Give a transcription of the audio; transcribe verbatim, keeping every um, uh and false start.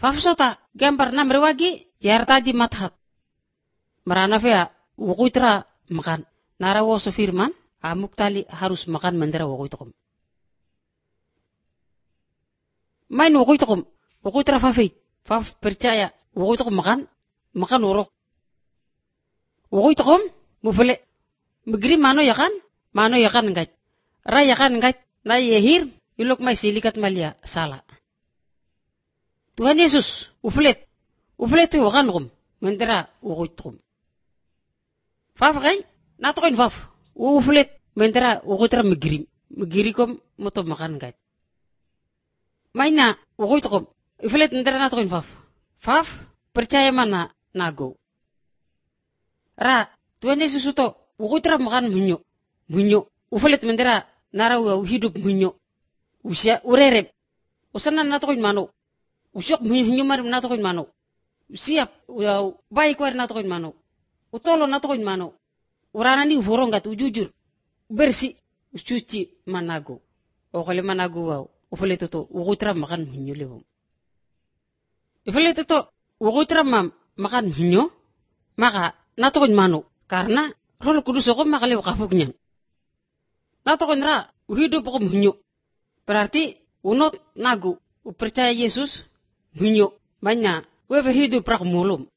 Fafsota gambar namre wagi yar tadi mathat. Marana fea wukuitra makan. Nara wo firman amuk tali harus makan mendera wukuitkom. Main wukuitkom. Wukuitra fafit. Faf percaya wukuitkom makan. Makan urok. Wukuitkom mufele. Megri mano ya kan? Mano ya kan enggak. Ra ya kan enggak. Na yehir ilok mai silikat malia salah. Tuhan Yesus, uflet. Uflet tu wakan kum. Mentera ukut kum. Faf kay? Nato koin faf. Uflet. Mentera ukutra megiri. Megiri kum moto makan kay. Maina ukut kum. Uflet mentera nato koin faf. Faf percaya mana nago. Ra Tuhan Yesus uto ukutra makan munyo. Munyo. Uflet mentera naraw hidup munyo. Usia urerep. Usanan nato koin mano. Usyok nyumar nato koin mano. Siap uh, baik war nato koin mano. Utolo nato koin mano. Urana ni ufurong gat ujujur. Bersih usuci manago. O kale manago wow. Ufale toto ukutra makan hunyo lewo. Ufale toto ukutra mam makan hunyo. Maka nato koin mano. Karena rolo kudus ako makalew kapugnya. Nato koin ra hidup ako hunyo. Berarti unot nago. Percaya Yesus hunyo banyak wewe hidup rak mulum